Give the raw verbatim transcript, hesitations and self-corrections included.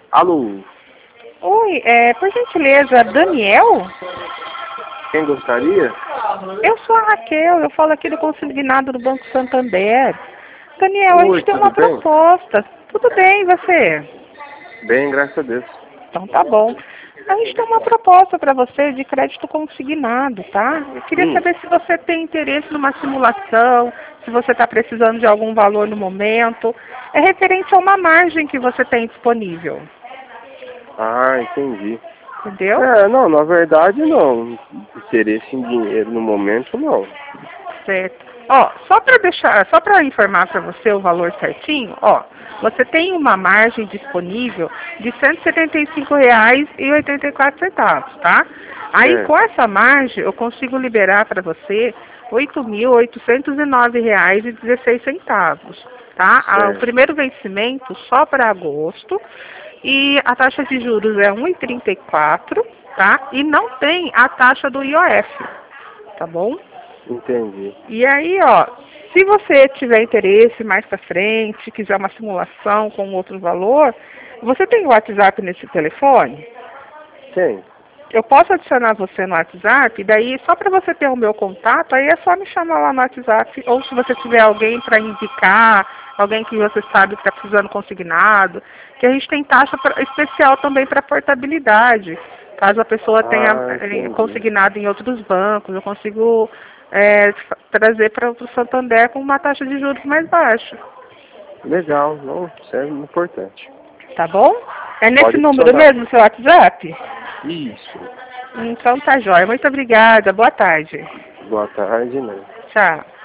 Alô, Oi, é, por gentileza, Daniel? quem gostaria? Eu sou a Raquel, eu falo aqui do consignado do Banco Santander. Daniel, a Oi, gente tem uma tudo bem? proposta. Tudo bem, e você? Bem, graças a Deus. Então tá bom. A gente tem uma proposta para você de crédito consignado, tá? Eu queria Hum, saber se você tem interesse numa simulação, se você está precisando de algum valor no momento. É referente a uma margem que você tem disponível, ah, entendi. entendeu? É, não, na verdade não. Interesse em dinheiro no momento, não. Certo. Ó, só para deixar, só para informar para você o valor certinho, ó, você tem uma margem disponível de cento e setenta e cinco reais e oitenta e quatro centavos, tá? Aí com Certo, essa margem eu consigo liberar para você oito mil oitocentos e nove reais e dezesseis centavos, tá? Ah, o certo, primeiro vencimento só para agosto e a taxa de juros é um vírgula trinta e quatro, tá? E não tem a taxa do I O F, tá bom? entendi. E aí, ó, se você tiver interesse mais para frente, quiser uma simulação com outro valor, você tem o WhatsApp nesse telefone? Quem? Eu posso adicionar você no WhatsApp, daí só para você ter o meu contato, aí é só me chamar lá no WhatsApp, ou se você tiver alguém para indicar, alguém que você sabe que está precisando consignado, que a gente tem taxa pra, especial também para portabilidade. Caso a pessoa tenha Ah, eh, entendi. consignado em outros bancos, eu consigo eh, fa- trazer para o Santander com uma taxa de juros mais baixa. Legal, não, isso é importante. Tá bom? É nesse Pode número adicionar. mesmo, seu WhatsApp? Isso. Então tá jóia. Muito obrigada. Boa tarde. Boa tarde, né? Tchau.